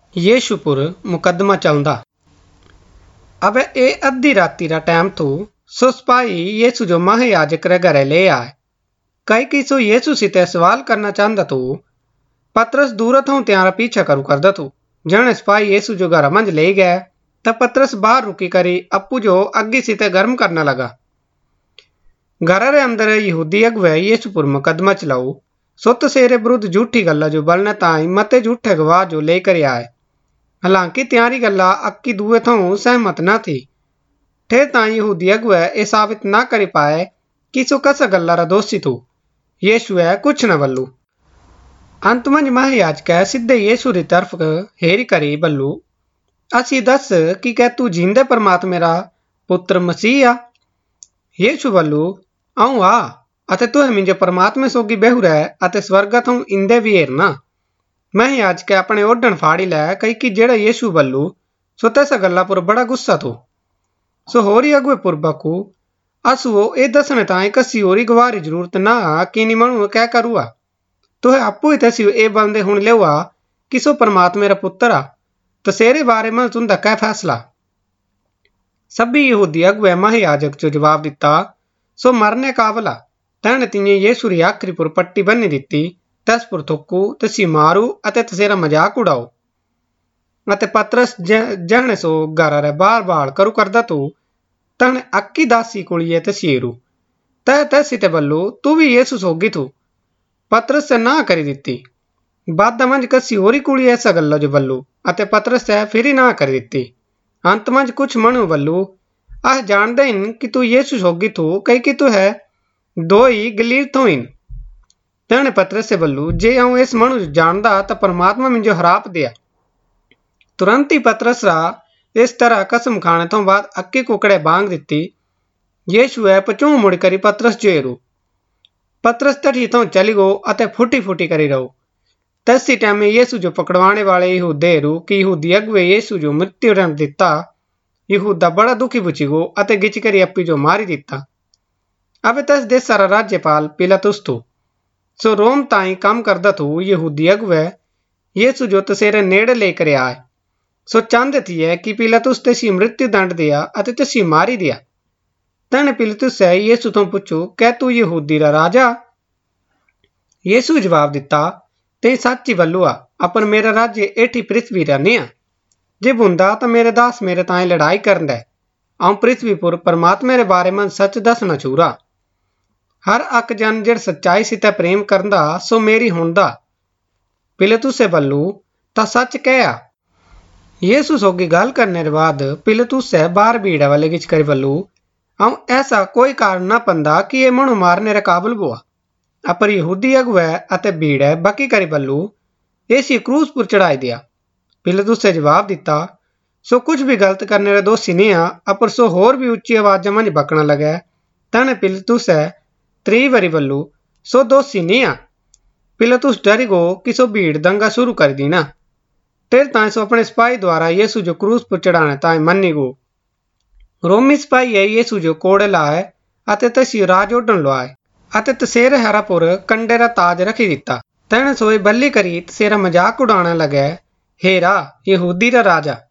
यीशुपुर मुकदमा चलदा। अब ए अद्धी राती रा टाइम थू। सो सिपाही यीशु जो महायाजक रे घरे ले आए। कई सो यीशु सीते सवाल करना चाहता तू। पतरस दूर थो त्यारा पीछा करू करदा तू। जने सिपाही यीशु जो घर मंझ ले गए तब पतरस बाहर रुकी करी अप्पू जो अग्गी सीते गर्म करना लगा। घर रे अंदर यहूदी अगुवे यीशुपुर मुकदमा चलाऊ। सो तसेरे विरुद्ध झूठी गल्ला जो बलने ताई मते झूठे गवाह जो लेकर आए। हालांकि त्यारी गल्ला अक्की दूए थो सहमत न थी। ठे ताई यहूदी अगुवे ए साबित ना करी पाए कि सो कस गल्ला रा दोषी थू। यीशुए कुछ न बल्लू। अंत मंझ महायाजक सीधे यीशु री तरफ हेरी करी बल्लू, असी दस कि कै तू जींदे परमात्मे रा पुत्र मसीह आ। यीशु बल्लू, आऊँ आ अते तुहे मिंजे परमात्मे सोगी बेहू रहे अते स्वर्गा थों इंदे भी हेरना। महायाजक अपने ओढ़ण फाड़ी लै कई कि जेड़ा यीशु बल्लू सो तैसा गल्ला पर बड़ा गुस्सा थो। सो होरी अगुवे पुरबकू असुओ ए दसने ताई कसी होरी गवाह री जरूरत ना कि नी मनु कै करूआ। तुहे अप्पू ही तसियो ए बंदे हुण लेवा कि सो परमात्मे रा पुत्र आ। तसेरे बारे में तुंदा कै फैसला। सभी यहूदी अगुवे महायाजक जो जवाब दिता, सो मरने काबला। तैने तिने यीशु री आखरी पर पट्टी बन्नी दिती, तस पर थुक्कू, तसी मारू अते तसेरा मजाक उड़ाओ। अते पतरस जहने सो घर रे बाहर बाल करू करदा तू, तहने अक्की दासी कुड़िए तसीरू तह तसी ते बल्लू, तू भी यीशु सोगी थू। पतरस से ना करी दिती। बाद मंझ कसी होरी कुड़ी ऐसा गल्ला जो बल्लू अते पतरस से फिर ना करी दिती। अंत मंझ कुछ मनु बल्लू, आह जानदे इन कि तू यीशु सोगी थू, कई कि तू है दो ही गलील थो इन। तैने पतरस से बल्लू, जे आऊँ इस मनु जानदा तो परमात्मा मिंजो हराप दिया। तुरंत ही पतरस रा इस तरह कसम खाने तो बाद अक्की कुकड़े बांग दिती। यीशुए पचू मुड़ करी पतरस जेरू। पतरस तठी तो चली गो अते फुटी फुटी करी रहो। तसी टाइम यीशु जो पकड़वाने वाले यहूदेरू कि यहूदी अगुवे यीशु जो मृत्यु दंड दिता। यहूदा बड़ा दुखी बुझी गो अते गिच करी अप्पी जो मारी दिता। अब तस देश रा राज्यपाल पिलातुस थू। सो रोम ताई काम करदा थू। यहूदी अगुवे यीशु जो तसेरे नेड़े लेकर आए। सो चाहते थे कि पिलातुस तसी मृत्यु दंड दिया अते तसी मारी दिया। तने पिलातुस से यीशु तो पूछू, कै तू यहूदी रा राजा? यीशु जवाब दिता, ते सच ही बल्लू आ, अपर मेरा राज्य एठी पृथ्वी रा नहीं आ। जे बुंदा तो मेरे दास मेरे ताई लड़ाई करन दे। आऊँ पृथ्वी पर परमात्मे रे बारे में सच दसना चूरा। हर अक जन जेड़ सच्चाई सिते प्रेम करदा सो मेरी हुंदा। पिलातुस से बल्लू, ता सच कह आ। यीशु सोगी गल करने के बाद पिलातुस से बाहर भीड़ वाले गिच कर बल्लू, आऊँ ऐसा कोई कारण ना पंदा कि ये मनु मारने रे काबिल हुआ। अपर यहूदी अगुवे अते भीड़ बकी करी बल्लू, इसी क्रूस पर चढ़ाई दिया। पिलातुस से जवाब दिता, सो कुछ भी गलत करने रे दोषी नहीं आ। अपर सो होर भी उच्ची आवाज मंझ बकना लगे। तने पिलातुस से 3 बारी बल्लू, सो दोषी नहीं आ। पिलातुस डरी गो कि सो भीड़ दंगा शुरू कर दी ना। टेर ताई सो अपने सिपाही द्वारा यीशु जो क्रूस पर चढ़ाने ताई मन्नी गो। रोमी सिपाही यीशु जो कोड़े लाए अते तसी राज ओढ़न लवाए अते तसेरे हरा पुर कंडे रा ताज रखी दिता। तैने सोए बल्ली करी तसेरा मजाक उड़ाने लगे, हेरा यहूदी रा राजा।